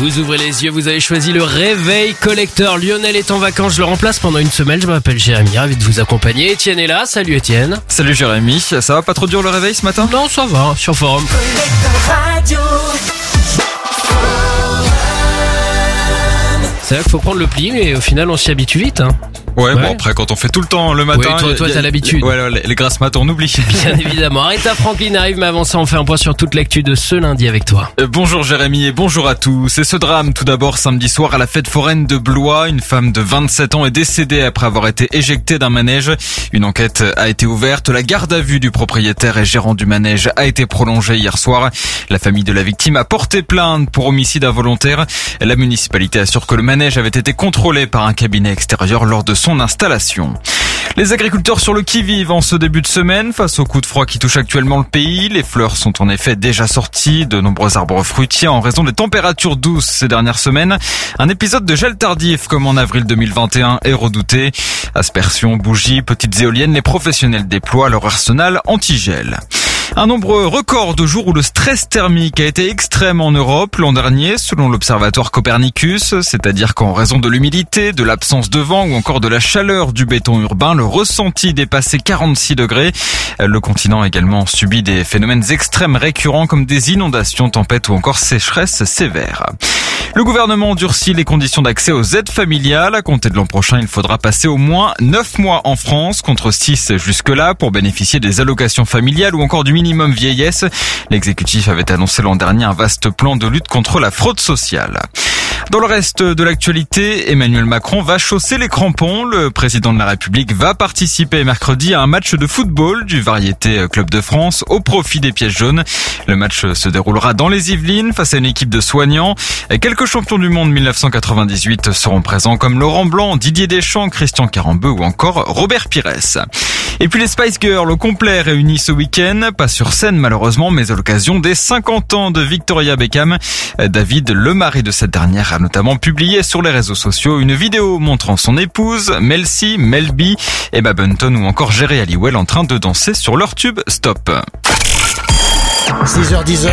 Vous ouvrez les yeux, vous avez choisi le réveil collecteur. Lionel est en vacances, je le remplace pendant une semaine. Je m'appelle Jérémy, ravi de vous accompagner. Étienne est là, salut Étienne. Salut Jérémy, ça va pas trop dur le réveil ce matin ? Non, ça va, sur forum. C'est vrai qu'il faut prendre le pli, mais au final on s'y habitue vite. Ouais, bon après quand on fait tout le temps le matin... Oui, toi t'as l'habitude. Ouais, les grasses matins on oublie. Bien évidemment. Aretha Franklin arrive, mais avant ça on fait un point sur toute l'actu de ce lundi avec toi. Bonjour Jérémy et bonjour à tous. Et ce drame tout d'abord samedi soir à la fête foraine de Blois. Une femme de 27 ans est décédée après avoir été éjectée d'un manège. Une enquête a été ouverte. La garde à vue du propriétaire et gérant du manège a été prolongée hier soir. La famille de la victime a porté plainte pour homicide involontaire. La municipalité assure que le manège avait été contrôlé par un cabinet extérieur lors de son installation. Les agriculteurs sur le qui-vive en ce début de semaine face au coup de froid qui touche actuellement le pays. Les fleurs sont en effet déjà sorties de nombreux arbres fruitiers en raison des températures douces ces dernières semaines. Un épisode de gel tardif comme en avril 2021 est redouté. Aspersions, bougies, petites éoliennes, les professionnels déploient leur arsenal anti-gel. Un nombre record de jours où le stress thermique a été extrême en Europe l'an dernier, selon l'observatoire Copernicus, c'est-à-dire qu'en raison de l'humidité, de l'absence de vent ou encore de la chaleur du béton urbain, le ressenti dépassait 46 degrés. Le continent a également subi des phénomènes extrêmes récurrents comme des inondations, tempêtes ou encore sécheresses sévères. Le gouvernement durcit les conditions d'accès aux aides familiales. À compter de l'an prochain, il faudra passer au moins 9 mois en France, contre 6 jusque-là, pour bénéficier des allocations familiales ou encore du minimum vieillesse. L'exécutif avait annoncé l'an dernier un vaste plan de lutte contre la fraude sociale. Dans le reste de l'actualité, Emmanuel Macron va chausser les crampons. Le président de la République va participer mercredi à un match de football du Variété Club de France au profit des pièces jaunes. Le match se déroulera dans les Yvelines face à une équipe de soignants. Quelques champions du monde 1998 seront présents comme Laurent Blanc, Didier Deschamps, Christian Carambeu ou encore Robert Pires. Et puis les Spice Girls au complet réunis ce week-end, pas sur scène malheureusement, mais à l'occasion des 50 ans de Victoria Beckham. David, le mari de cette dernière, a notamment publié sur les réseaux sociaux une vidéo montrant son épouse, Mel C, Mel B, Emma Bunton ou encore Geri Halliwell en train de danser sur leur tube Stop. 6h10,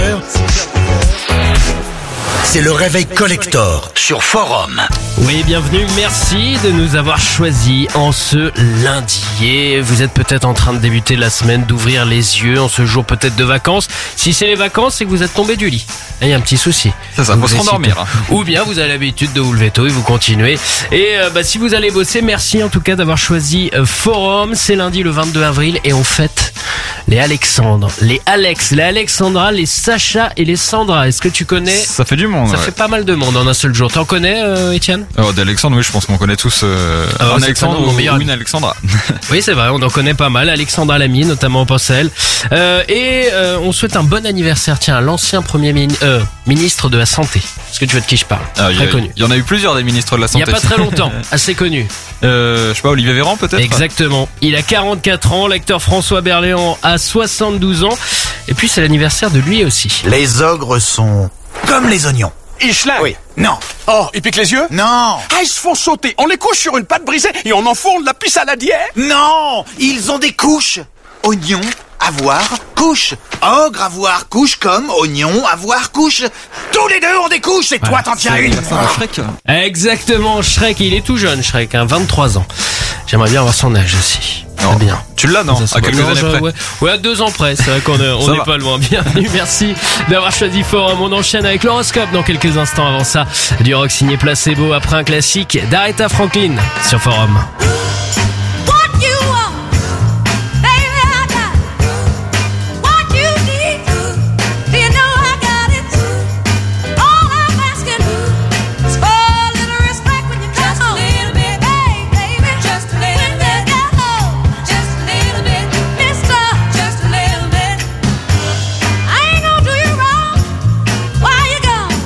c'est le réveil collector sur Forum. Oui, bienvenue, merci de nous avoir choisis en ce lundi. Et vous êtes peut-être en train de débuter la semaine, d'ouvrir les yeux en ce jour peut-être de vacances. Si c'est les vacances, c'est que vous êtes tombé du lit. Il y a un petit souci. Ça faut se rendormir. Ou bien vous avez l'habitude de vous lever tôt et vous continuez. Et si vous allez bosser, merci en tout cas d'avoir choisi Forum. C'est lundi le 22 avril et on fête les Alexandre, les Alex, les Alexandra, les Sacha et les Sandra. Est-ce que tu connais ? Ça fait du monde. Ça fait pas mal de monde en un seul jour. T'en connais, Étienne ? D'Alexandre, oui, je pense qu'on connaît tous un Alexandre ou une Alexandra. Oui, c'est vrai, on en connaît pas mal. Alexandra Lamy, notamment, on pense à elle. On souhaite un bon anniversaire, tiens, à l'ancien premier ministre de la Santé. Est-ce que tu vois de qui je parle ? Très connu. Il y en a eu plusieurs des ministres de la Santé. Il y a pas très longtemps, assez connu. Je sais pas, Olivier Véran peut-être ? Exactement. Il a 44 ans, l'acteur François Berléand a 72 ans. Et puis c'est l'anniversaire de lui aussi. Les ogres sont comme les oignons. Ils schlinguent. Oui. Non. Oh, ils piquent les yeux? Non. Ah, ils se font sauter. On les couche sur une pâte brisée et on en fond de la pissaladière. Non. Ils ont des couches. Oignon, avoir, couche. Ogre, avoir, couche comme oignon, avoir, couche. Tous les deux ont des couches et toi t'en tiens une. Shrek. Exactement, Shrek. Il est tout jeune, Shrek, 23 ans. J'aimerais bien avoir son âge aussi. Non. Bien. Tu l'as, non? À quelques années près. Ouais, à 2 ans près. C'est vrai qu'on n'est pas loin. Bienvenue, merci d'avoir choisi Forum. On enchaîne avec l'horoscope dans quelques instants. Avant ça, du rock signé Placebo après un classique d'Aretha Franklin sur Forum.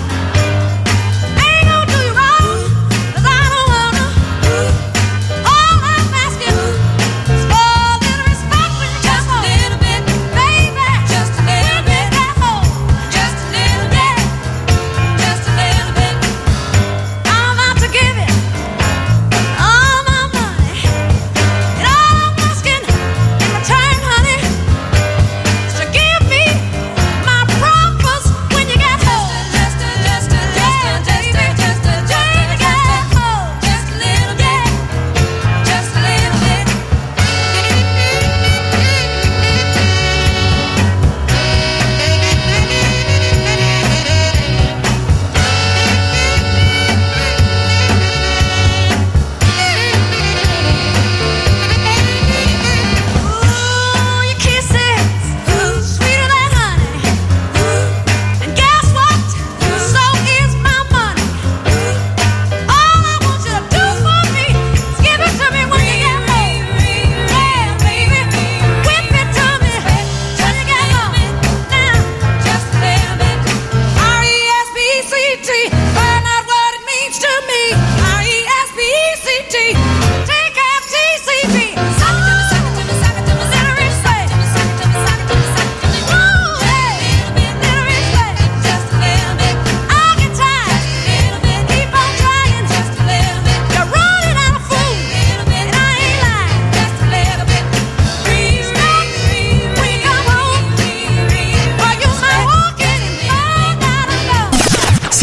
Oh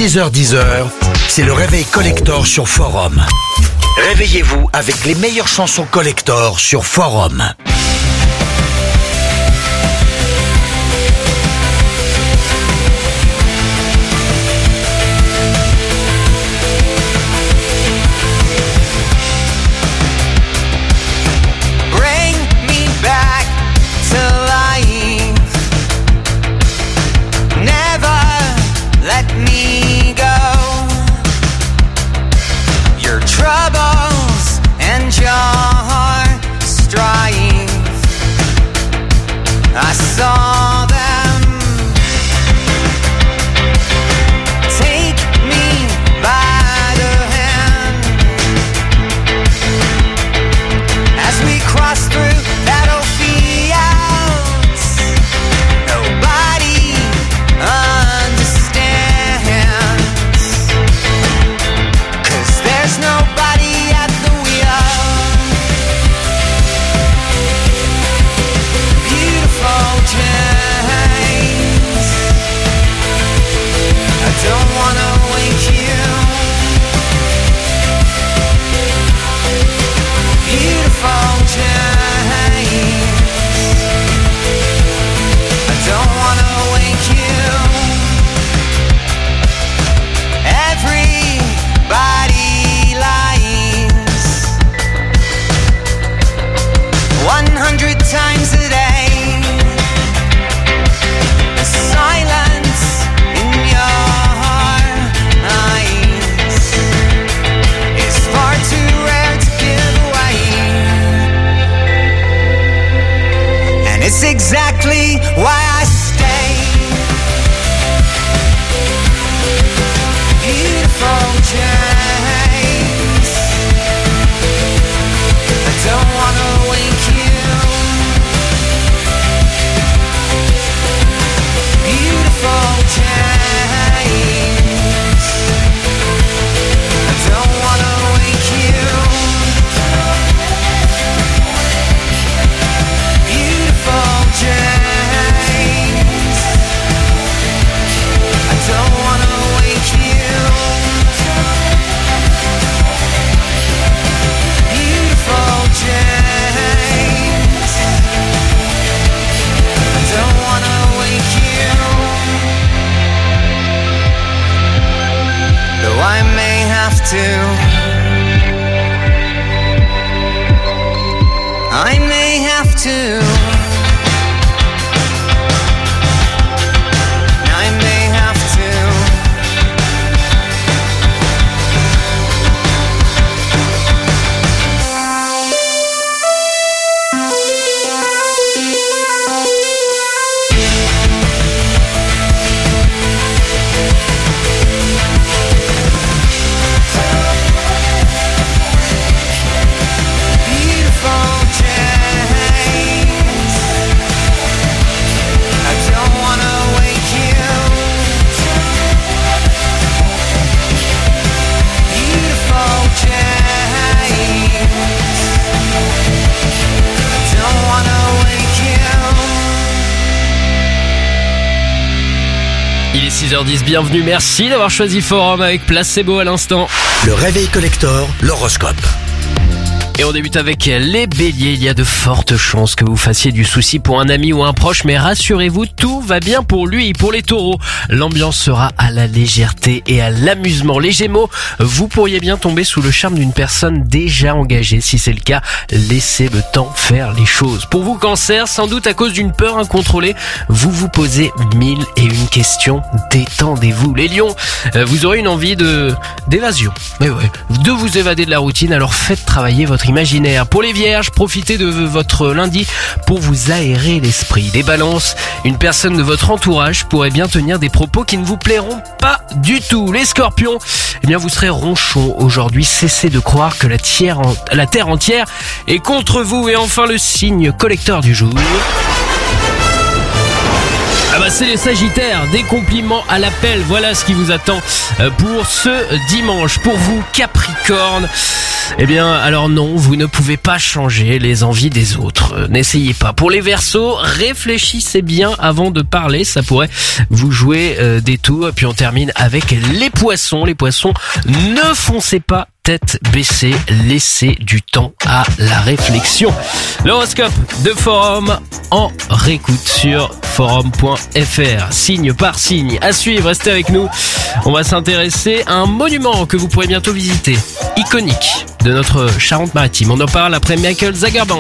6h-10h, c'est le réveil collector sur Forum. Réveillez-vous avec les meilleures chansons collector sur Forum. Saw them take me by the hand as we cross through battlefields. Nobody understands, 'cause there's nobody at the wheel. Beautiful James, I don't wanna wake you. Beautiful James, I don't wanna wake you. Everybody lies 100 times a day. Silence in your eyes is far too rare to give away, and it's exactly why I stay. Beautiful James, I don't wanna wake you. Beautiful James, I don't wanna wake you. Beautiful James, I don't wanna wake you. Beautiful James, I don't wanna wake you. Though I may have to, I may have to, I may have to. Beautiful James, I don't wanna wake you. Beautiful James, I don't wanna wake you. Il est 6h10, bienvenue, merci d'avoir choisi Forum avec Placebo à l'instant. Le réveil collector, l'horoscope. Et on débute avec les béliers. Il y a de fortes chances que vous fassiez du souci pour un ami ou un proche, mais rassurez-vous, tout va bien pour lui. Pour les taureaux, l'ambiance sera à la légèreté et à l'amusement. Les gémeaux, vous pourriez bien tomber sous le charme d'une personne déjà engagée. Si c'est le cas, laissez le temps faire les choses. Pour vous, cancer, sans doute à cause d'une peur incontrôlée, vous vous posez 1001 questions. Détendez-vous. Les lions, vous aurez une envie d'évasion. Mais ouais, de vous évader de la routine, alors faites travailler votre imaginaire. Pour les vierges, profitez de votre lundi pour vous aérer l'esprit. Les balances, une personne de votre entourage pourrait bien tenir des propos qui ne vous plairont pas du tout. Les scorpions, eh bien vous serez ronchon aujourd'hui. Cessez de croire que la terre entière est contre vous. Et enfin le signe collecteur du jour. Ah bah c'est les Sagittaires, des compliments à l'appel, voilà ce qui vous attend pour ce dimanche. Pour vous Capricorne, eh bien alors non, vous ne pouvez pas changer les envies des autres, n'essayez pas. Pour les Verseaux, réfléchissez bien avant de parler, ça pourrait vous jouer des tours. Et puis on termine avec les Poissons. Les Poissons, ne foncez pas tête baissée, laissez du temps à la réflexion. L'horoscope de Forum en réécoute sur forum.fr, signe par signe. À suivre, restez avec nous. On va s'intéresser à un monument que vous pourrez bientôt visiter, iconique de notre Charente-Maritime. On en parle après Michael Zagerband.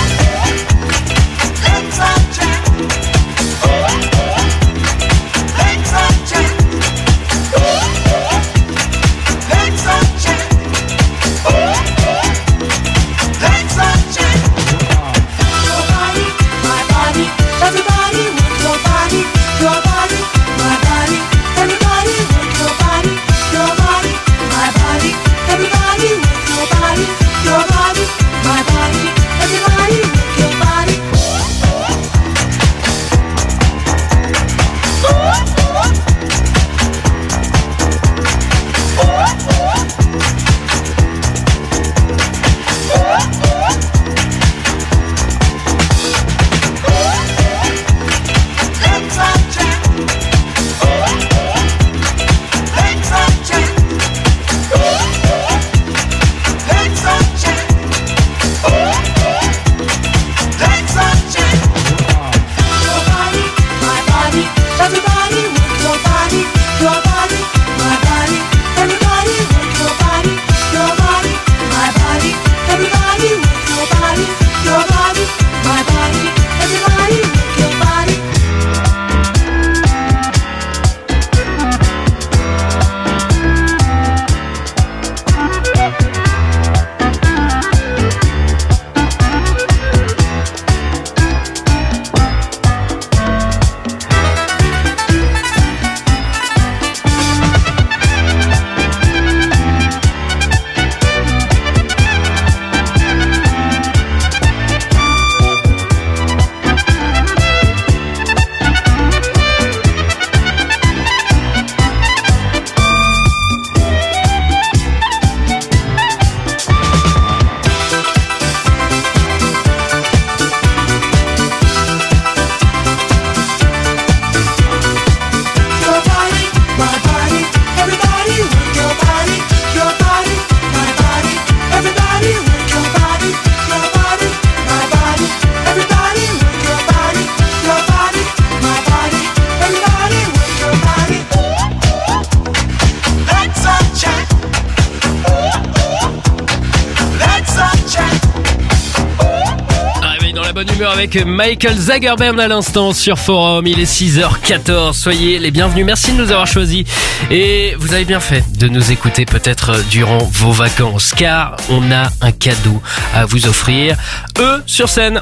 Bonne humeur avec Michael Zagerband à l'instant sur Forum. Il est 6h14. Soyez les bienvenus. Merci de nous avoir choisis. Et vous avez bien fait de nous écouter peut-être durant vos vacances, car on a un cadeau à vous offrir. Eux sur scène.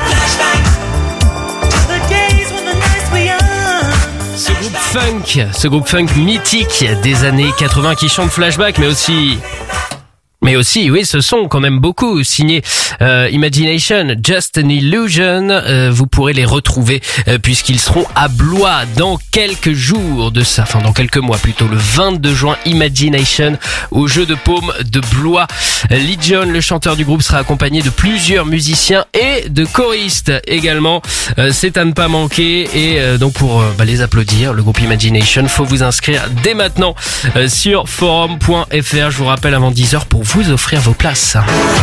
Ce groupe funk mythique des années 80 qui chante Flashback, mais aussi, oui, ce son quand même beaucoup signé Imagination, Just an Illusion. Vous pourrez les retrouver puisqu'ils seront à Blois dans quelques jours de ça, enfin dans quelques mois plutôt, le 22 juin. Imagination au Jeu de Paume de Blois. Lee John, le chanteur du groupe, sera accompagné de plusieurs musiciens et de choristes également. C'est à ne pas manquer. Et donc pour les applaudir, le groupe Imagination, faut vous inscrire dès maintenant sur forum.fr. Je vous rappelle avant 10h pour vous offrir vos places.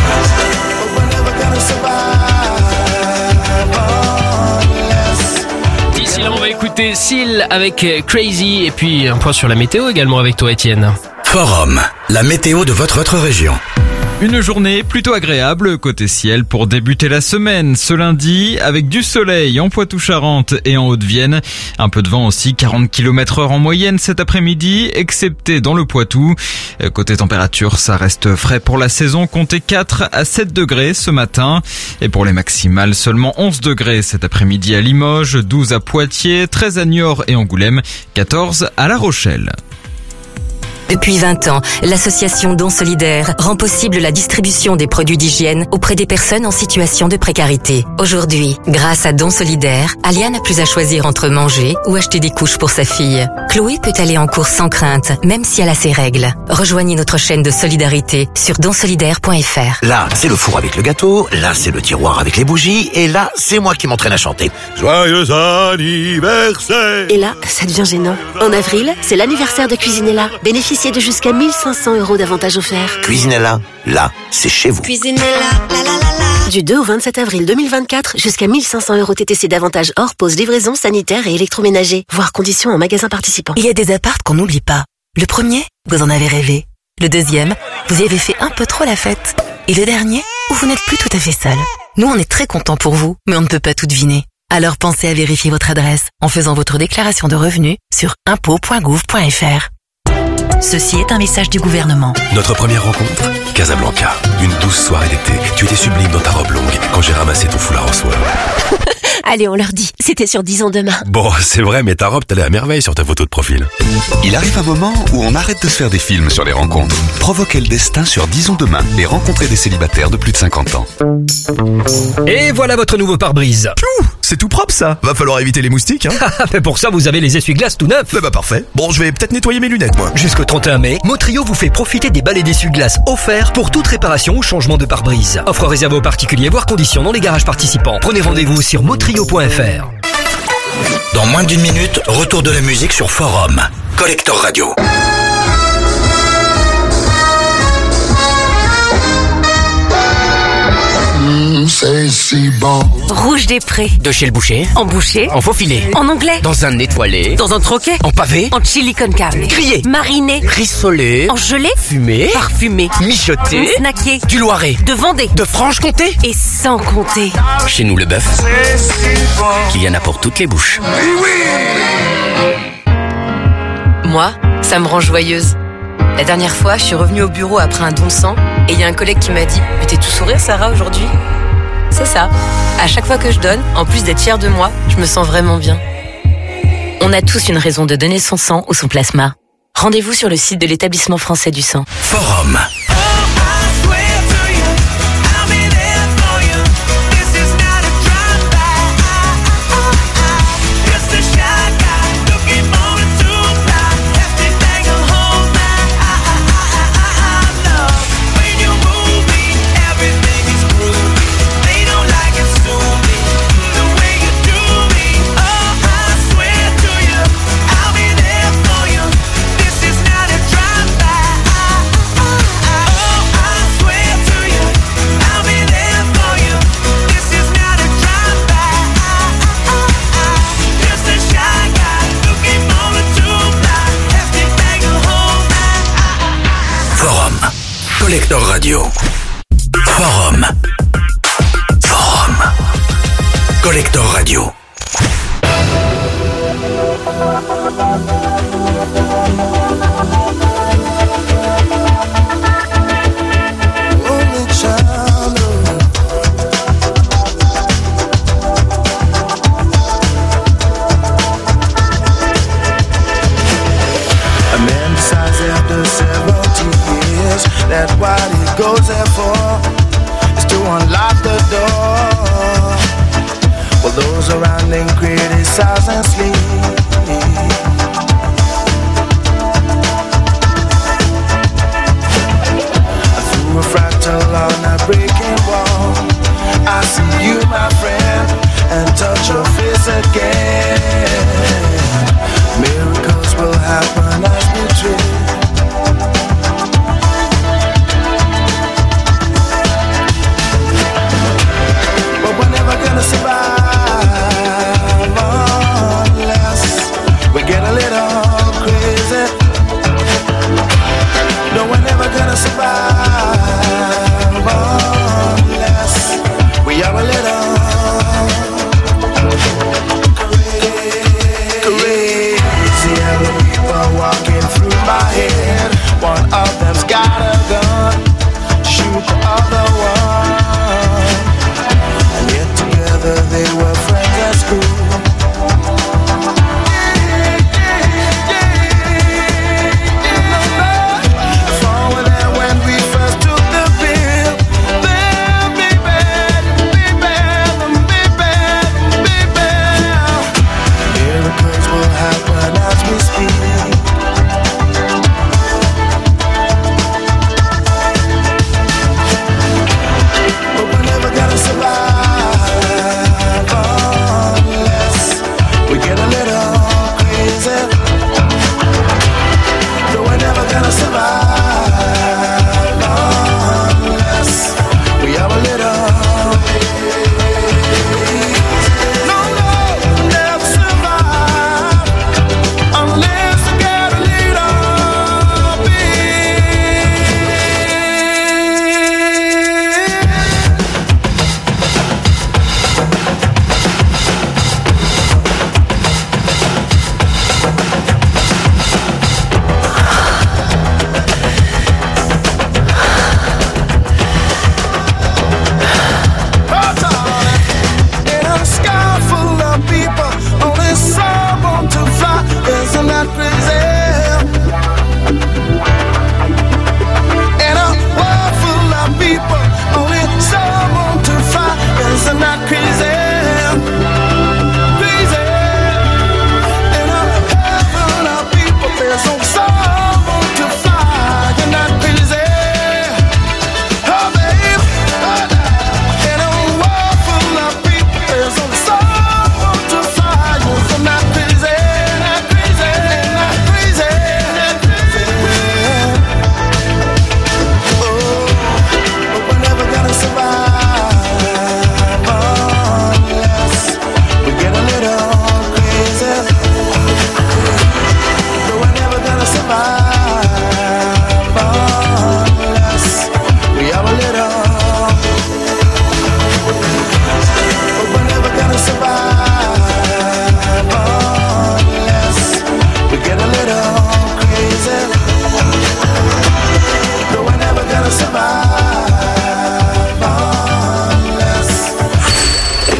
D'ici là, on va écouter Seal avec Crazy et puis un point sur la météo également avec toi, Étienne. Forum, la météo de votre région. Une journée plutôt agréable côté ciel pour débuter la semaine. Ce lundi, avec du soleil en Poitou-Charentes et en Haute-Vienne. Un peu de vent aussi, 40 km/h en moyenne cet après-midi, excepté dans le Poitou. Côté température, ça reste frais pour la saison. Comptez 4 à 7 degrés ce matin. Et pour les maximales, seulement 11 degrés cet après-midi à Limoges, 12 à Poitiers, 13 à Niort et Angoulême, 14 à La Rochelle. Depuis 20 ans, l'association Dons Solidaires rend possible la distribution des produits d'hygiène auprès des personnes en situation de précarité. Aujourd'hui, grâce à Dons Solidaires, Alia n'a plus à choisir entre manger ou acheter des couches pour sa fille. Chloé peut aller en cours sans crainte, même si elle a ses règles. Rejoignez notre chaîne de solidarité sur donsolidaire.fr. Là, c'est le four avec le gâteau, là, c'est le tiroir avec les bougies, et là, c'est moi qui m'entraîne à chanter. Joyeux anniversaire! Et là, ça devient gênant. En avril, c'est l'anniversaire de Cuisinella. Bénéficiez de jusqu'à 1500 € d'avantages offerts. Cuisinella, là, c'est chez vous. Cuisinella, la la la la. Du 2 au 27 avril 2024, jusqu'à 1500 € TTC d'avantages hors pause, livraison, sanitaire et électroménager. Voir conditions en magasin participant. Il y a des apparts qu'on n'oublie pas. Le premier, vous en avez rêvé. Le deuxième, vous y avez fait un peu trop la fête. Et le dernier, où vous n'êtes plus tout à fait seul. Nous, on est très contents pour vous, mais on ne peut pas tout deviner. Alors pensez à vérifier votre adresse en faisant votre déclaration de revenus sur impôts.gouv.fr. Ceci est un message du gouvernement. Notre première rencontre, Casablanca. Une douce soirée d'été. Tu étais sublime dans ta robe longue quand j'ai ramassé ton foulard en soie. Allez, on leur dit, c'était sur 10 ans demain. Bon, c'est vrai, mais ta robe t'allait à merveille sur ta photo de profil. Il arrive un moment où on arrête de se faire des films sur les rencontres. Provoquez le destin sur Disons demain et rencontrez des célibataires de plus de 50 ans. Et voilà votre nouveau pare-brise. C'est tout propre ça. Va falloir éviter les moustiques, hein. Mais pour ça, vous avez les essuie-glaces tout neufs. Bah parfait. Bon, je vais peut-être nettoyer mes lunettes, moi. Jusqu'au 31 mai, Motrio vous fait profiter des balais d'essuie-glaces offerts pour toute réparation ou changement de pare-brise. Offre réservée aux particuliers, voire conditions dans les garages participants. Prenez rendez-vous sur motrio.fr. Dans moins d'une minute, retour de la musique sur Forum. Collector Radio. C'est si bon. Rouge des Prés. De chez le boucher. En boucher. En faux filet. En anglais. Dans un étoilé. Dans un troquet. En pavé. En chili con carne. Grillé. Mariné. Rissolé. En gelée. Fumé. Parfumé. Mijoté. Snacké. Du Loiret. De Vendée. De Franche-Comté. Et sans compter. Chez nous, le bœuf. Qu'il y en a pour toutes les bouches. Moi, ça me rend joyeuse. La dernière fois, je suis revenue au bureau après un don de sang et il y a un collègue qui m'a dit « Mais t'es tout sourire, Sarah, aujourd'hui ?» C'est ça. À chaque fois que je donne, en plus d'être fière de moi, je me sens vraiment bien. On a tous une raison de donner son sang ou son plasma. Rendez-vous sur le site de l'Établissement français du sang. Forum. Collector Radio. Forum. Forum. Collector Radio. That what he goes there for is to unlock the door. While those around him criticize and sleep. Through a fractal on a breaking wall, I see you, my friend, and touch your face again. Miracles will happen as we dream. Gonna survive unless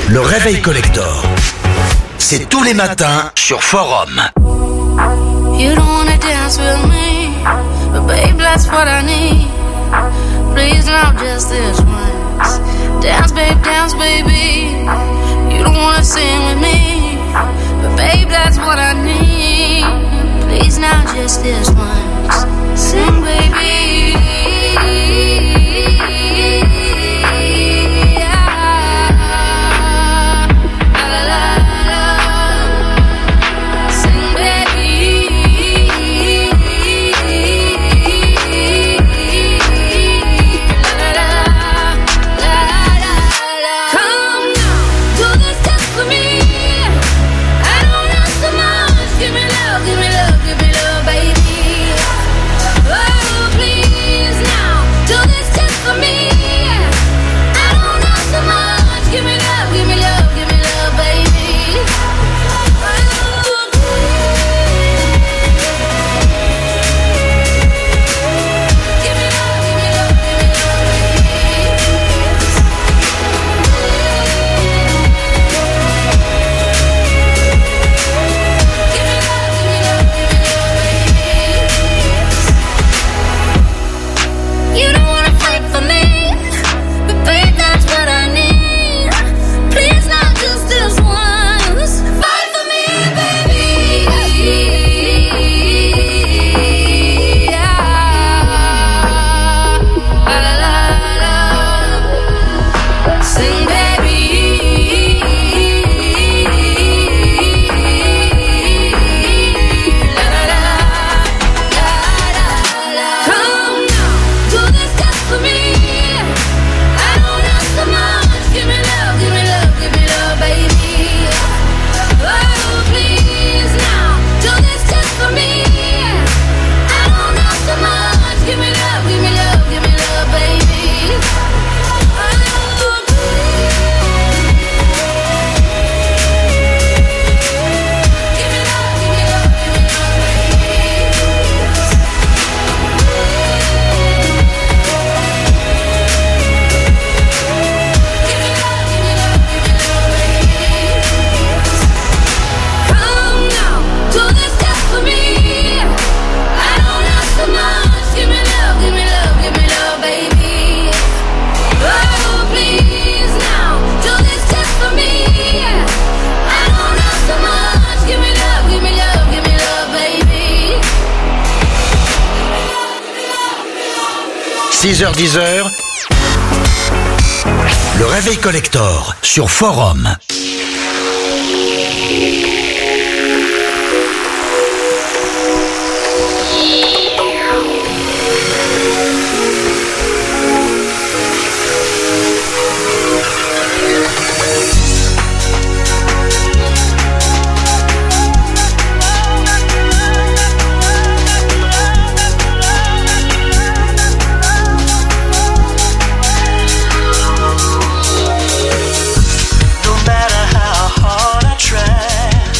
Le réveil collector. C'est tous les matins sur Forum. You don't wanna dance with me, but babe, that's what I need. Please now just this once. Dance, baby. You don't wanna sing with me, but babe, that's what I need. Please now just this once. Sing, baby. – 6h-10h, le réveil collector sur Forum. No matter how hard I try,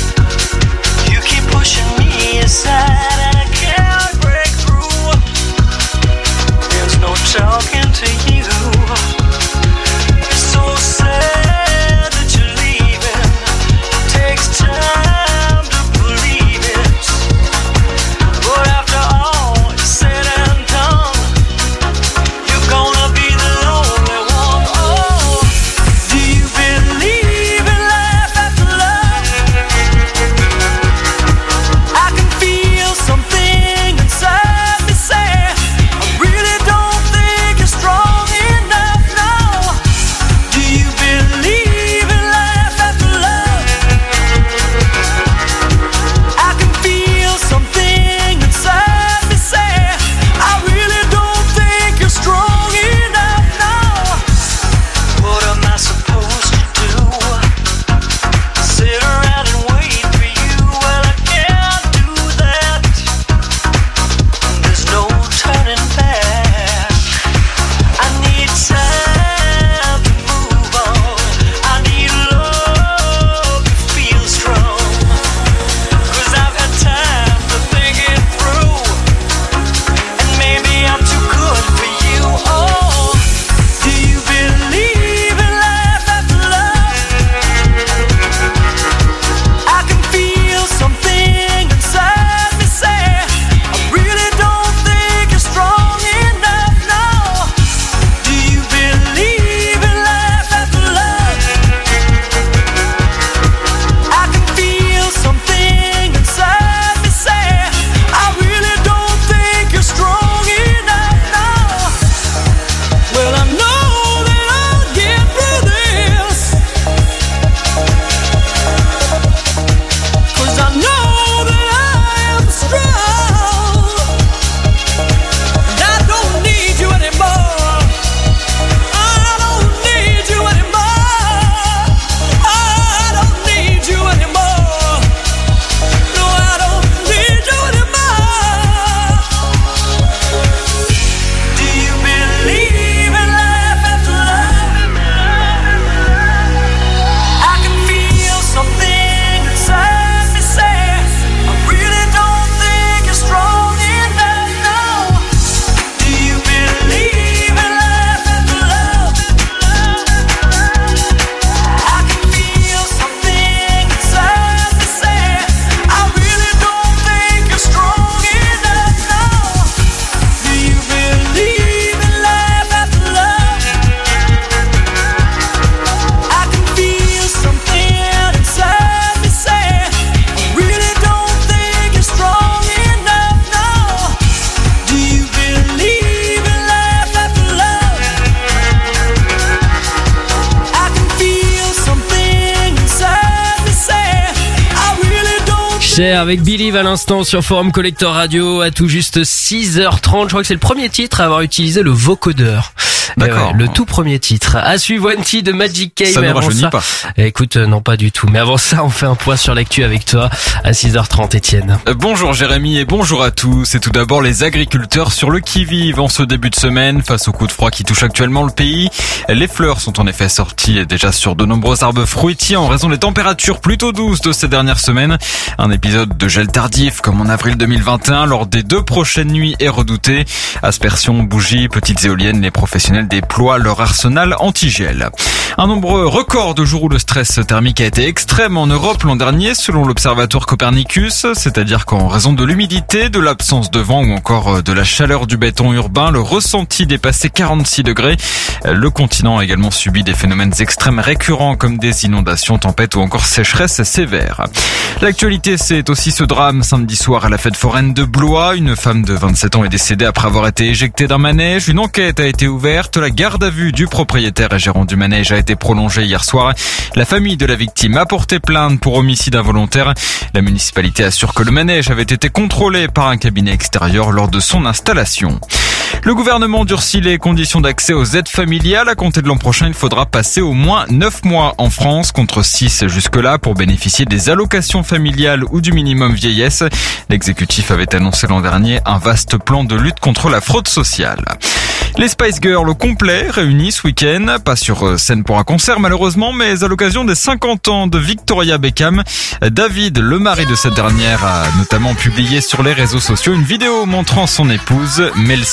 Cher avec Believe à l'instant sur Forum Collector Radio à tout juste 6h30. Je crois que c'est le premier titre à avoir utilisé le vocodeur. D'accord. Le tout premier titre. À suivre Wanty de Magic K. Ça ne rajeunit pas. Écoute, non pas du tout. Mais avant ça, on fait un point sur l'actu avec toi à 6h30, Étienne. Bonjour Jérémy et bonjour à tous. Et tout d'abord les agriculteurs sur le qui-vive en ce début de semaine face au coup de froid qui touche actuellement le pays. Les fleurs sont en effet sorties déjà sur de nombreux arbres fruitiers en raison des températures plutôt douces de ces dernières semaines. Un épisode de gel tardif comme en avril 2021 lors des 2 prochaines nuits est redouté. Aspersions, bougies, petites éoliennes, les professionnels déploient leur arsenal anti-gel. Un nombre record de jours où le stress thermique a été extrême en Europe l'an dernier selon l'observatoire Copernicus, c'est-à-dire qu'en raison de l'humidité, de l'absence de vent ou encore de la chaleur du béton urbain, le ressenti dépassait 46 degrés. Le continent a également subi des phénomènes extrêmes récurrents comme des inondations, tempêtes ou encore sécheresse sévère. L'actualité, c'est aussi ce drame samedi soir à la fête foraine de Blois. Une femme de 27 ans est décédée après avoir été éjectée d'un manège. Une enquête a été ouverte. La garde à vue du propriétaire et gérant du manège a été prolongée hier soir. La famille de la victime a porté plainte pour homicide involontaire. La municipalité assure que le manège avait été contrôlé par un cabinet extérieur lors de son installation. Le gouvernement durcit les conditions d'accès aux aides familiales. À compter de l'an prochain, il faudra passer au moins 9 mois en France contre 6 jusque-là pour bénéficier des allocations familiales ou du minimum vieillesse. L'exécutif avait annoncé l'an dernier un vaste plan de lutte contre la fraude sociale. Les Spice Girls au complet réunis ce week-end, pas sur scène pour un concert malheureusement, mais à l'occasion des 50 ans de Victoria Beckham. David, le mari de cette dernière, a notamment publié sur les réseaux sociaux une vidéo montrant son épouse,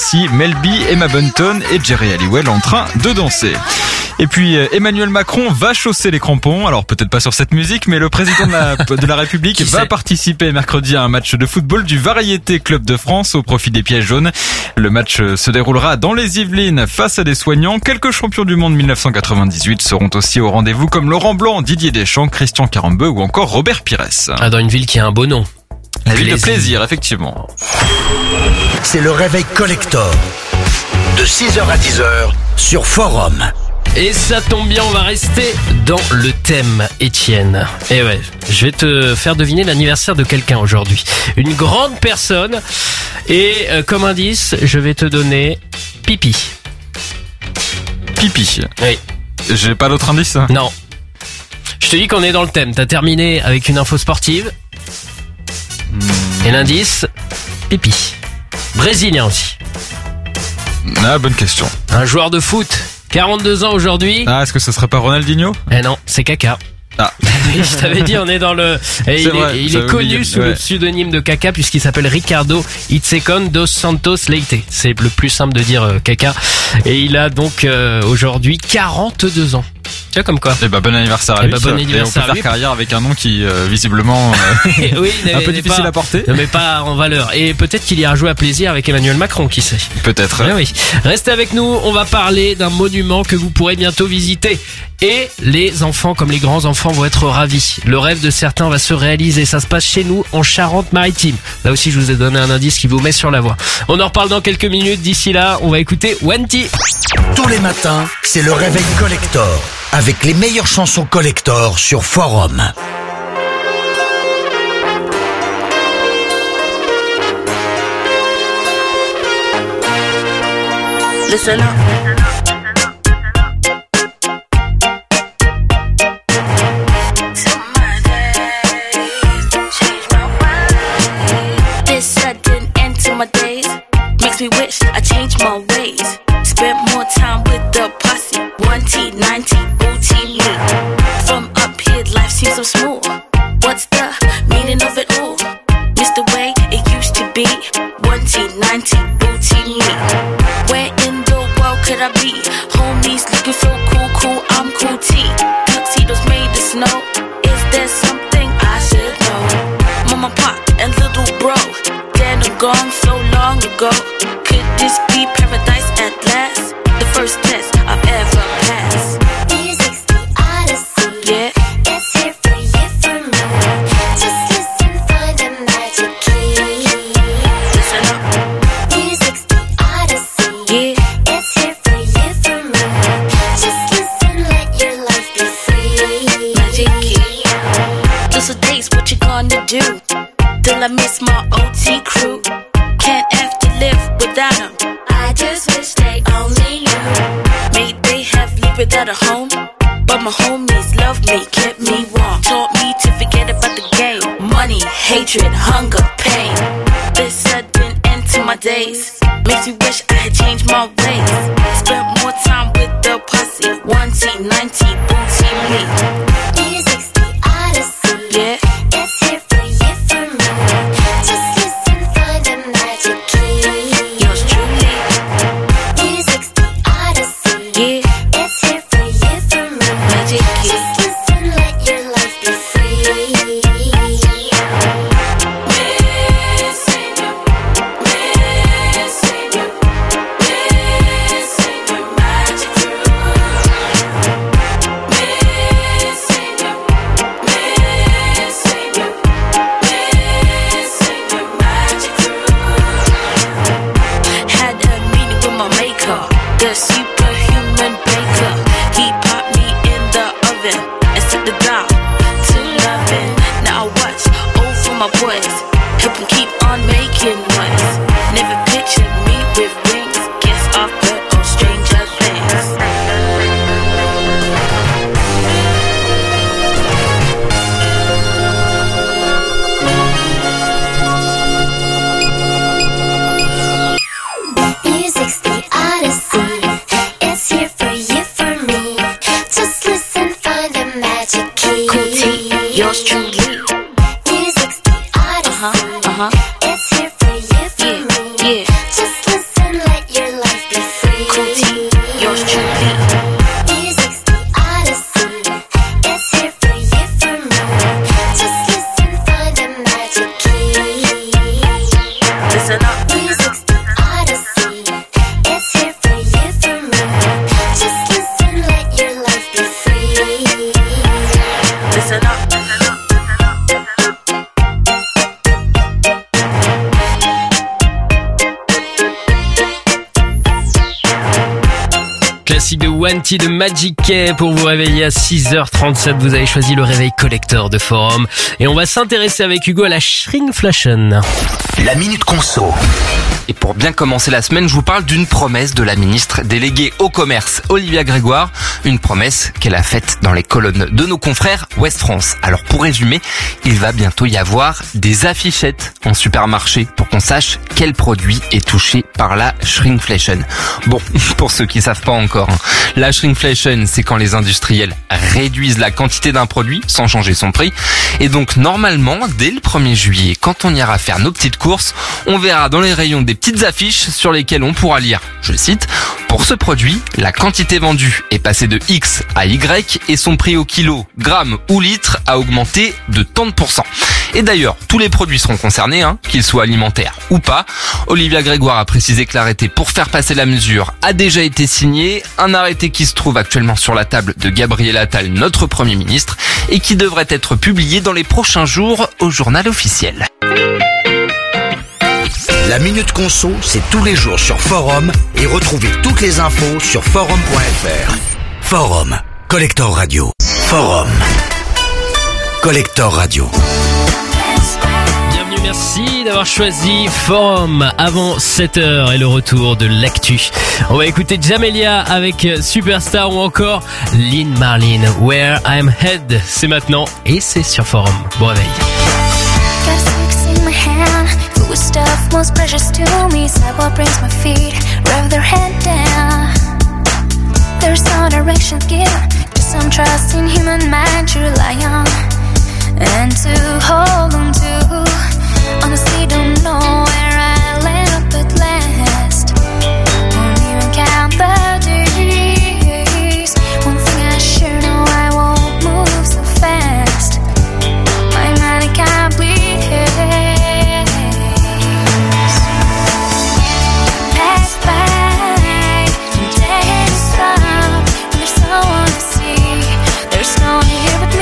Melby, Emma Bunton et Jerry Halliwell en train de danser. Et puis Emmanuel Macron va chausser les crampons, alors peut-être pas sur cette musique, mais le président de la République va participer mercredi à un match de football du Variété Club de France au profit des Pièges jaunes. Le match se déroulera dans les Yvelines face à des soignants. Quelques champions du monde 1998 seront aussi au rendez-vous comme Laurent Blanc, Didier Deschamps, Christian Carambeu ou encore Robert Pires. Ah, dans une ville qui a un beau nom. La ville de plaisir, effectivement. C'est le réveil collector de 6h à 10h sur Forum. Et ça tombe bien, on va rester dans le thème, Étienne. Et ouais, je vais te faire deviner l'anniversaire de quelqu'un aujourd'hui. Une grande personne. Et comme indice, je vais te donner Pipi. Pipi. Oui. J'ai pas d'autre indice? Non. Je te dis qu'on est dans le thème. T'as terminé avec une info sportive. Et l'indice, Pipi. Brésilien aussi. Ah, bonne question. Un joueur de foot. 42 ans aujourd'hui. Ah, est-ce que ce serait pas Ronaldinho? Eh non, c'est Kaka. Ah. Je t'avais dit, on est dans le... Et il est connu sous le pseudonyme de Kaka puisqu'il s'appelle Ricardo Itzecon dos Santos Leite. C'est le plus simple de dire Kaka. Et il a donc aujourd'hui 42 ans. Tu vois comme quoi. Eh ben bon anniversaire à lui. Bon anniversaire et on peut faire carrière avec un nom qui visiblement oui, un peu difficile à porter. Mais pas en valeur. Et peut-être qu'il ira jouer à plaisir avec Emmanuel Macron, qui sait. Peut-être. Oui. Restez avec nous, on va parler d'un monument que vous pourrez bientôt visiter. Et les enfants comme les grands enfants vont être ravis. Le rêve de certains va se réaliser. Ça se passe chez nous en Charente-Maritime. Là aussi je vous ai donné un indice qui vous met sur la voie. On en reparle dans quelques minutes. D'ici là, on va écouter Wanty. Tous les matins, c'est le réveil collector avec les meilleures chansons collector sur Forum. Listen up. This sudden end to my days makes me wish I changed my ways. Spent more time with the posse. 1T, 90, OT me. From up here, life seems so smooth. What's the meaning of it all? Miss the way it used to be. 1T, 90, OT me. Where in the world could I be? Homies looking so cool, I'm cool T. Tuxedos made of snow. Is there something I should know? Mama, pop, and little bro. Dead and gone so long ago. Could this be paradise at last? The first test I've ever passed. Music's the odyssey. Yeah. It's here for you, for me. Just listen for the magic key. Listen up. Music's the odyssey. Yeah. It's here for you, for me. Just listen, let your life be free. Magic key. Those are days, what you gonna do? Still I miss my OT crew. Can't have to live without them. I just wish they only knew. May they have lived without a home, but my homies loved me, kept me warm. Taught me to forget about the game. Money, hatred, hunger, pain. This sudden end to my days makes me wish I had changed my ways. Spent more time with the posse. 1T, 90, booty me. Music's the odyssey. Yeah. It's here for you, for me. Just listen, find the magic key. Yours truly. Music's the odyssey. Yeah. It's here for you, for me. Magic key. Just listen, let your life be free. The superhuman baker, he popped me in the oven and set the dial to loving. Now I watch over my boys, help them keep on making noise. Never pictured me with wings, guess I've heard all stranger things. Music's the odyssey. It's here for you, for me. Just listen, find the magic key. Cool T, yours truly. Music's the odyssey. It's here for you, for me. Yeah. Just listen, let your life be free. Cool T, yours truly. Music's the odyssey. It's here for you, for me. Just listen, find the magic key. Listen up. Music's the odyssey. It's here for you, for me. Just listen, let your life be free. Listen up. Classique de 1T de Magic Key pour vous réveiller à 6h37. Vous avez choisi le réveil collector de Forum. Et on va s'intéresser avec Hugo à la Shrinkflation. La Minute Conso. Et pour bien commencer la semaine, je vous parle d'une promesse de la ministre déléguée au commerce, Olivia Grégoire. Une promesse qu'elle a faite dans les colonnes de nos confrères Ouest France. Alors pour résumer, il va bientôt y avoir des affichettes en supermarché pour qu'on sache quel produit est touché par la Shrinkflation. Bon, pour ceux qui savent pas encore, la Shrinkflation, c'est quand les industriels réduisent la quantité d'un produit sans changer son prix. Et donc normalement, dès le 1er juillet, quand on ira faire nos petites courses, on verra dans les rayons des petites affiches sur lesquelles on pourra lire, je cite, « Pour ce produit, la quantité vendue est passée de X à Y et son prix au kilo, gramme ou litre a augmenté de tant de %. » Et d'ailleurs, tous les produits seront concernés, qu'ils soient alimentaires ou pas. Olivia Grégoire a précisé que l'arrêté pour faire passer la mesure a déjà été signé, un arrêté qui se trouve actuellement sur la table de Gabriel Attal, notre Premier ministre, et qui devrait être publié dans les prochains jours au journal officiel. La Minute Conso, c'est tous les jours sur Forum et retrouvez toutes les infos sur forum.fr. Forum, Collector Radio. Forum, Collector Radio. Bienvenue, merci d'avoir choisi Forum avant 7h et le retour de l'actu. On va écouter Jamelia avec Superstar ou encore Lynn Marlin, Where I'm Head. C'est maintenant et c'est sur Forum. Bon réveil. With stuff most precious to me, sidewalk brings my feet, rev their head down. There's no direction given, just some trust in human mind to rely on and to hold on to. Honestly, don't know where I land up at last. Won't even count the days. One thing I sure know, I won't move so fast. My mind it can't bleed. There's no one to see. There's no one here but me.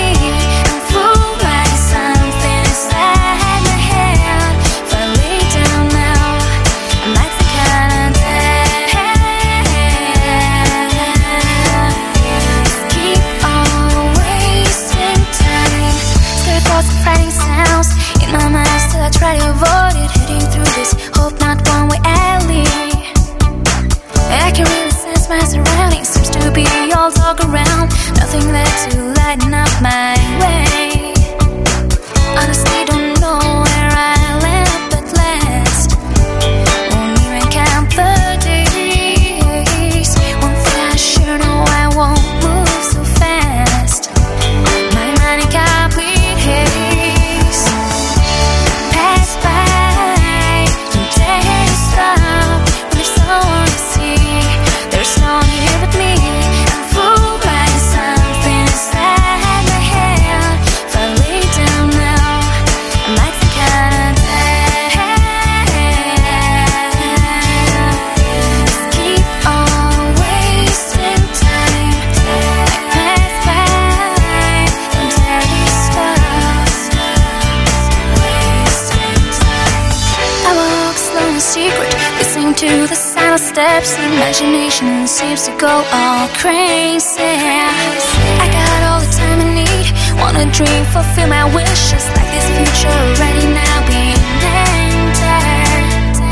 to the final steps, imagination seems to go all crazy. I got all the time I need, wanna dream, fulfill my wishes, like this future already now being entered.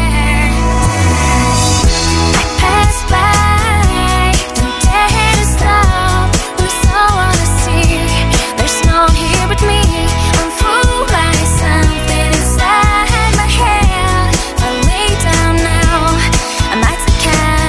I pass by, don't dare to stop, I'm so on the sea. There's no one here but me, I'm fooled by something inside my head. I lay down now, I might take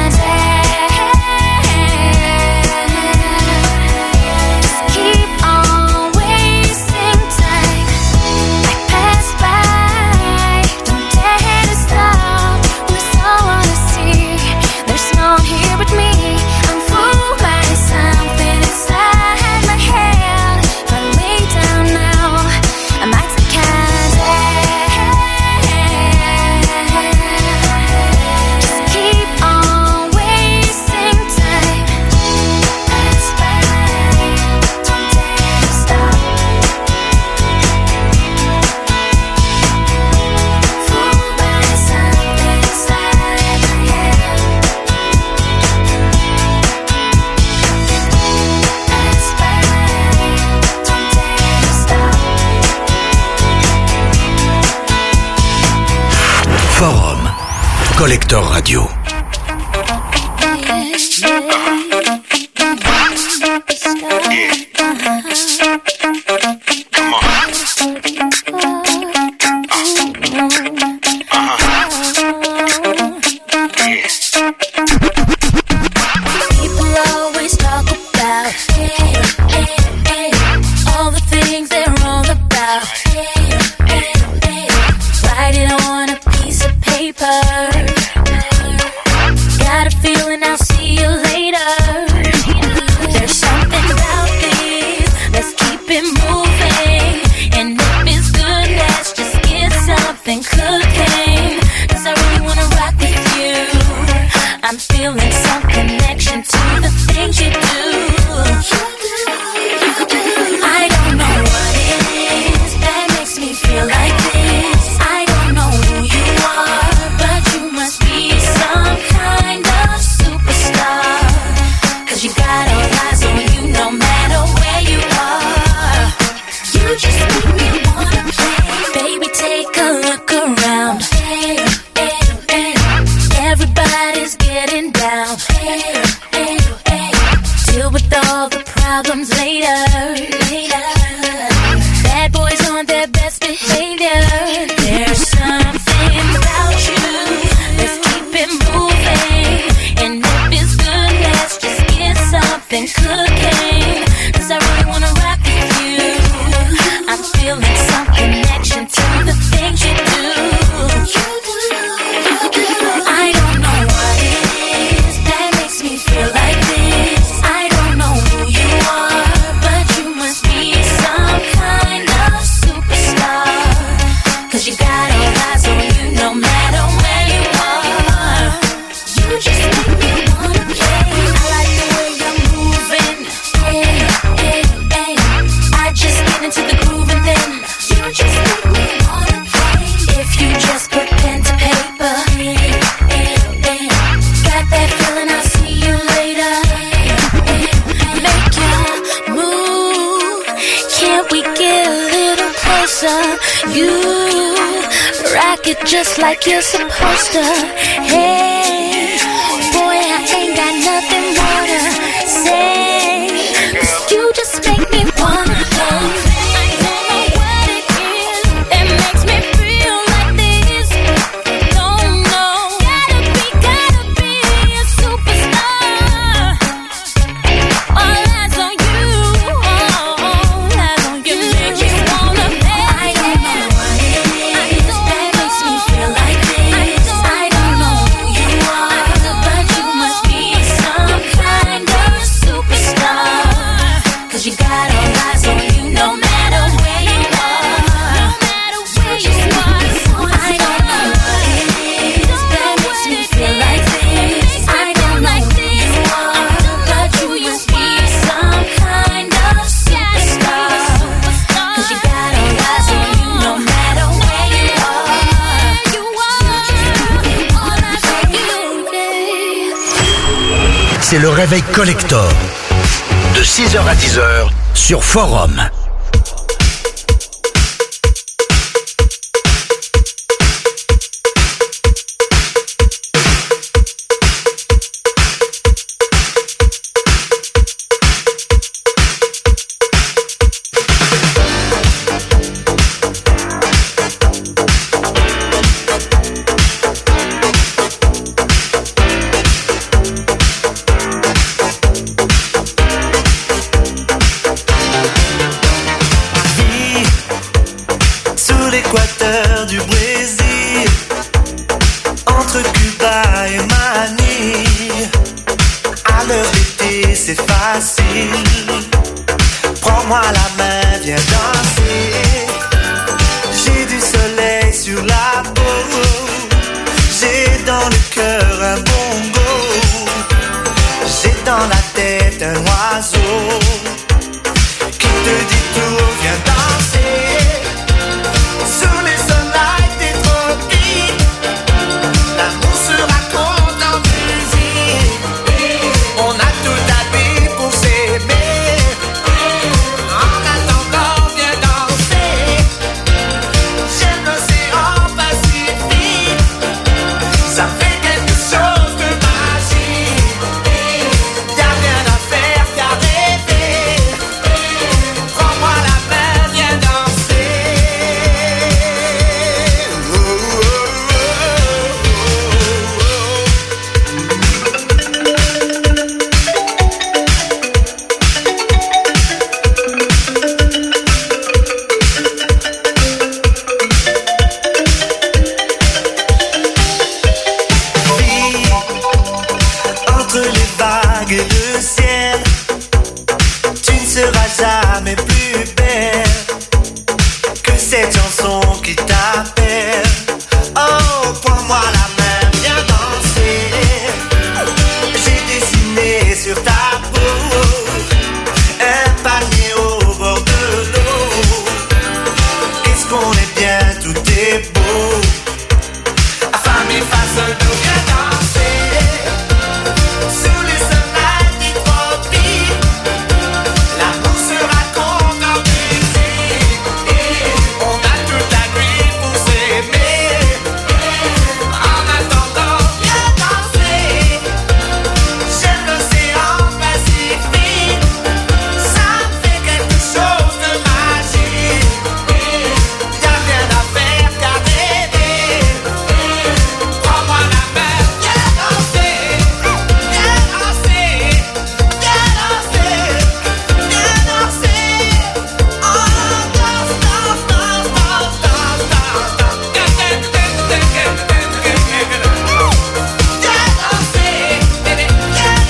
just keep on wasting time. I pass by, don't dare to stop, we're so on the sea. There's no one here but me, I'm fooled by something inside my head. If I lay down now, I might take just keep on wasting time. Pass by, don't dare to stop. Fooled by something inside my head. Pass by, don't dare to stop. Forum. Collector Radio. People always talk about all the things they're wrong about. Write it on a piece of paper. Got a feeling I'll see you later. There's something about this, let's keep it moving. And if it's good, let's just get something cooking. 'Cause I really wanna rock with you. I'm feeling some connection to the things you do. I don't know what it is that makes me feel like this. I don't know who you are, but you must be some kind of superstar. 'Cause you got all eyes on you no matter where you are. You just make me wanna play. Baby, take a look around. Everybody's getting down. Deal with all the problems later. Bad boys on their best behavior. There's something about you, let's keep it moving. And if it's good, let's just get something cooking. 'Cause I really wanna rock with you. I'm feeling some connection to the things you do. I don't know what it is that makes me feel like this. I don't know who you are, but you must be some kind of superstar. 'Cause you got all eyes on you no matter where you are. You just make me wanna play. I like the way you're moving. I just get into the groove and then you just make me wanna play. If you just put pen to paper, got that feeling, I'll see you later. Make your move, can't we get a little closer? You rock it just like you're supposed to. Hey, boy, I ain't got nothing more to say. 'Cause you just make me wanna go. I don't know what it is that makes me feel like this. No, gotta be a superstar. All eyes on you, all eyes on you. Make me wanna play. I don't know what it is that makes me feel like this. I don't know who you are. c'est le réveil collector. De 6h à 10h sur Forum. L'équateur du Brésil, entre Cuba et Manille, à l'heure d'été c'est facile. Prends-moi la main, viens danser. J'ai du soleil sur la peau, j'ai dans le cœur un bongo, j'ai dans la tête un oiseau qui te dit tout, viens danser. Sous les soleils des tropiques, l'amour se raconte en musique. On a tout à vivre pour s'aimer. En attendant, viens danser. J'aime l'océan Pacifique. Ça fait quelque chose de magique. Y'a rien à faire qu'à rêver. Prends-moi la main, viens danser. Entre les vagues et le ciel, tu ne seras jamais plus belle que cette chanson qui t'appelle. Oh, prends-moi la main, viens danser. J'ai dessiné sur ta peau un palmier au bord de l'eau. Qu'est-ce qu'on est bien, tout est beau. Femme et face nous viens danser. Sous les soleils des tropiques, l'amour se raconte en musique. On a toute la nuit pour s'aimer. En attendant, viens danser. J'aime l'océan Pacifique. Ça me fait quelque chose de magique. Y'a rien à faire qu'à rêver. Prends-moi la main, viens danser. Viens danser. Viens danser. Viens danser. Oh, danse, danse, danse, danse, danse, danse. Viens danser. Viens danser. Viens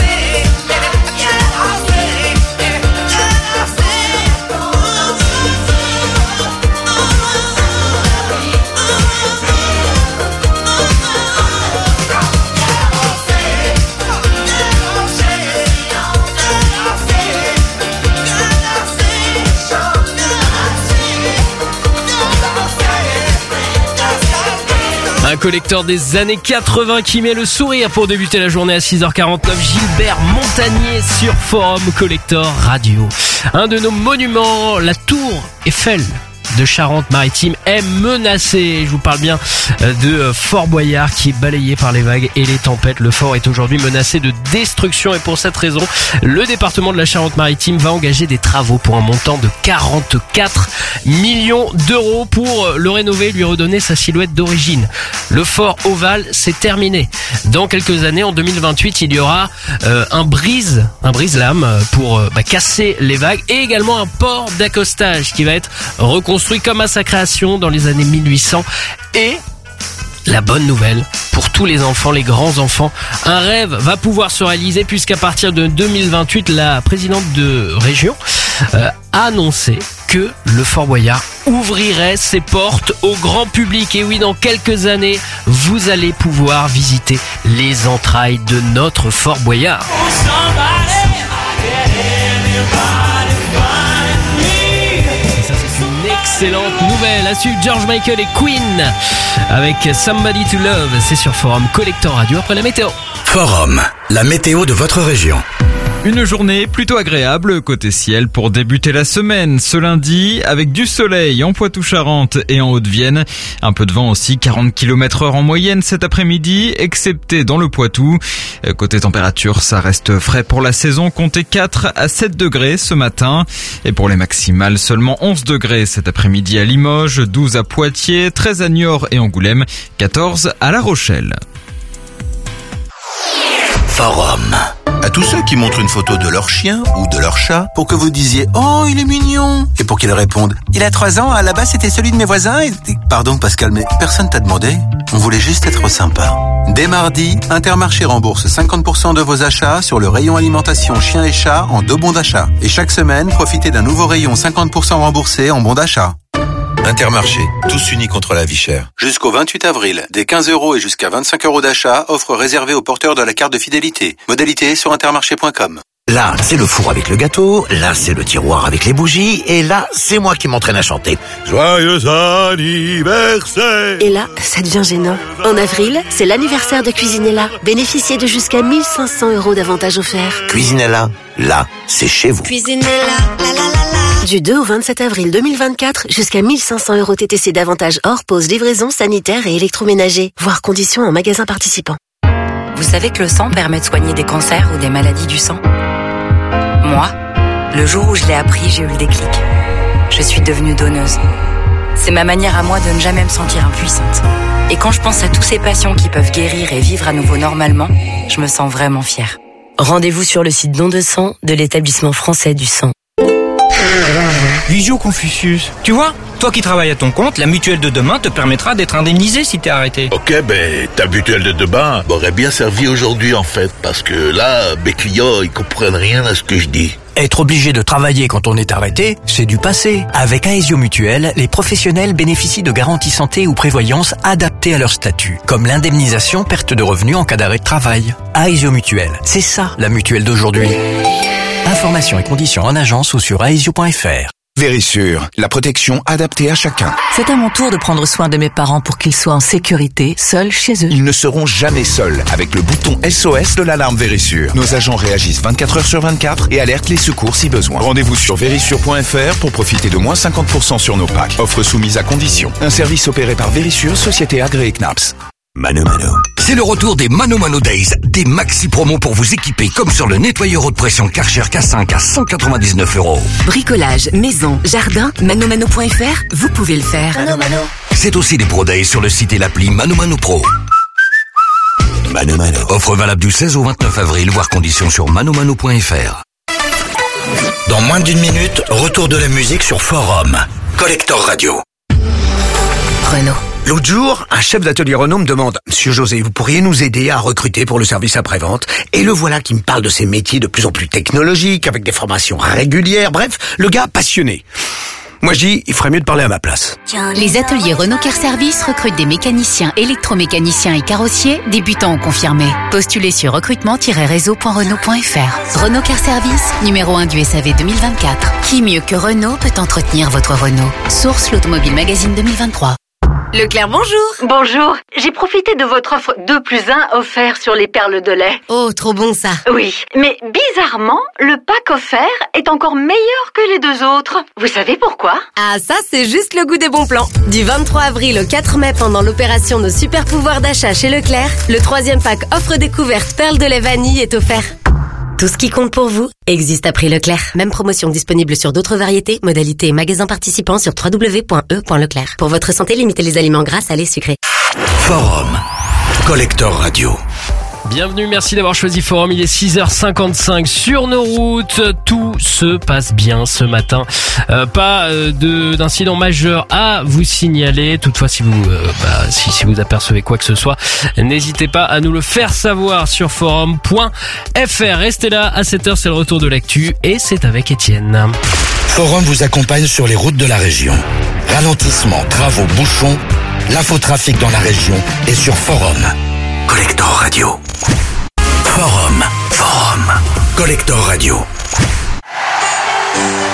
Un collecteur des années 80 qui met le sourire pour débuter la journée à 6h49. Gilbert Montagnier sur Forum Collector Radio. Un de nos monuments, la tour Eiffel de Charente-Maritime est menacé. Je vous parle bien de Fort Boyard qui est balayé par les vagues et les tempêtes. Le fort est aujourd'hui menacé de destruction et pour cette raison, le département de la Charente-Maritime va engager des travaux pour un montant de 44 millions d'euros pour le rénover et lui redonner sa silhouette d'origine. Le fort ovale, c'est terminé. Dans quelques années, en 2028, il y aura un brise-lame pour casser les vagues et également un port d'accostage qui va être reconstruit comme à sa création dans les années 1800. Et la bonne nouvelle pour tous les enfants, les grands enfants, un rêve va pouvoir se réaliser puisqu'à partir de 2028, la présidente de région a annoncé que le Fort Boyard ouvrirait ses portes au grand public. Et oui, dans quelques années, vous allez pouvoir visiter les entrailles de notre Fort Boyard. Excellente nouvelle. À suivre George Michael et Queen avec Somebody to Love. C'est sur Forum Collector Radio après la météo. Forum, la météo de votre région. Une journée plutôt agréable côté ciel pour débuter la semaine ce lundi avec du soleil en Poitou-Charentes et en Haute-Vienne. Un peu de vent aussi, 40 km/h en moyenne cet après-midi, excepté dans le Poitou. Côté température, ça reste frais pour la saison, comptez 4 à 7 degrés ce matin. Et pour les maximales, seulement 11 degrés cet après-midi à Limoges, 12 à Poitiers, 13 à Niort et Angoulême, 14 à La Rochelle. Forum. À tous ceux qui montrent une photo de leur chien ou de leur chat pour que vous disiez « Oh, il est mignon !» et pour qu'ils répondent « Il a 3 ans, à la base c'était celui de mes voisins et... » Pardon Pascal, mais personne t'a demandé. On voulait juste être sympa. Dès mardi, Intermarché rembourse 50% de vos achats sur le rayon alimentation chien et chat en 2 bons d'achat. Et chaque semaine, profitez d'un nouveau rayon 50% remboursé en bons d'achat. Intermarché, tous unis contre la vie chère. Jusqu'au 28 avril, des 15 € et jusqu'à 25 € d'achat, offre réservée aux porteurs de la carte de fidélité. Modalité sur intermarché.com. Là, c'est le four avec le gâteau, là, c'est le tiroir avec les bougies, et là, c'est moi qui m'entraîne à chanter. Joyeux anniversaire! Et là, ça devient gênant. En avril, c'est l'anniversaire de Cuisinella. Bénéficiez de jusqu'à 1500 € d'avantages offerts. Cuisinella, là, c'est chez vous. Cuisinella, la la la la. Du 2 au 27 avril 2024, jusqu'à 1500 € TTC d'avantages hors pause, livraison, sanitaire et électroménager. Voir conditions en magasin participant. Vous savez que le sang permet de soigner des cancers ou des maladies du sang? Moi, le jour où je l'ai appris, j'ai eu le déclic. Je suis devenue donneuse. C'est ma manière à moi de ne jamais me sentir impuissante. Et quand je pense à tous ces patients qui peuvent guérir et vivre à nouveau normalement, je me sens vraiment fière. Rendez-vous sur le site Don de sang de l'établissement français du sang. Visio Confucius. Tu vois, toi qui travailles à ton compte, la mutuelle de demain te permettra d'être indemnisé si t'es arrêté. Ok, ta mutuelle de demain m'aurait bien servi aujourd'hui en fait, parce que là, mes clients, ils comprennent rien à ce que je dis. Être obligé de travailler quand on est arrêté, c'est du passé. Avec Aesio Mutuelle, les professionnels bénéficient de garanties santé ou prévoyance adaptées à leur statut, comme l'indemnisation perte de revenus en cas d'arrêt de travail. Aesio Mutuelle, c'est ça la mutuelle d'aujourd'hui. Informations et conditions en agence ou sur aesio.fr. Vérissure, la protection adaptée à chacun. C'est à mon tour de prendre soin de mes parents pour qu'ils soient en sécurité, seuls chez eux. Ils ne seront jamais seuls avec le bouton SOS de l'alarme Vérissure. Nos agents réagissent 24 heures sur 24 et alertent les secours si besoin. Rendez-vous sur vérissure.fr pour profiter de moins 50% sur nos packs. Offre soumise à condition. Un service opéré par Vérissure, société agréée CNAPS. Mano Mano. C'est le retour des Mano Mano Days, des maxi promos pour vous équiper comme sur le nettoyeur haute pression Karcher K5 à 199 €. Bricolage, maison, jardin, manomano.fr, vous pouvez le faire. Mano Mano. C'est aussi des Pro Days sur le site et l'appli Mano Mano Pro. Mano Mano. Offre valable du 16 au 29 avril, voir conditions sur manomano.fr. Dans moins d'une minute, retour de la musique sur Forum. Collector Radio. Renault. L'autre jour, un chef d'atelier Renault me demande « Monsieur José, vous pourriez nous aider à recruter pour le service après-vente ?» Et le voilà qui me parle de ces métiers de plus en plus technologiques, avec des formations régulières, bref, le gars passionné. Moi je dis, il ferait mieux de parler à ma place. Les ateliers Renault Car Service recrutent des mécaniciens, électromécaniciens et carrossiers, débutants ou confirmés. Postulez sur recrutement-réseau.renault.fr. Renault Car Service, numéro 1 du SAV 2024. Qui mieux que Renault peut entretenir votre Renault? Source l'Automobile Magazine 2023. Leclerc, bonjour. Bonjour. J'ai profité de votre offre 2+1 offert sur les perles de lait. Oh, trop bon ça. Oui, mais bizarrement, le pack offert est encore meilleur que les 2 autres. Vous savez pourquoi? Ah, ça, c'est juste le goût des bons plans. Du 23 avril au 4 mai, pendant l'opération Nos super pouvoirs d'achat chez Leclerc, le 3e pack offre découverte perles de lait vanille est offert. Tout ce qui compte pour vous existe à prix Leclerc. Même promotion disponible sur d'autres variétés, modalités et magasins participants sur www.e.leclerc. Pour votre santé, limitez les aliments gras, salés, sucrés. Forum. Collector Radio. Bienvenue, merci d'avoir choisi Forum, il est 6h55 sur nos routes, tout se passe bien ce matin, pas d'incident majeur à vous signaler, toutefois si vous apercevez quoi que ce soit, n'hésitez pas à nous le faire savoir sur forum.fr, restez là, à 7h c'est le retour de l'actu et c'est avec Étienne. Forum vous accompagne sur les routes de la région. Ralentissement, travaux, bouchons, l'infotrafic dans la région et sur Forum. Collector Radio. Forum. Collector Radio.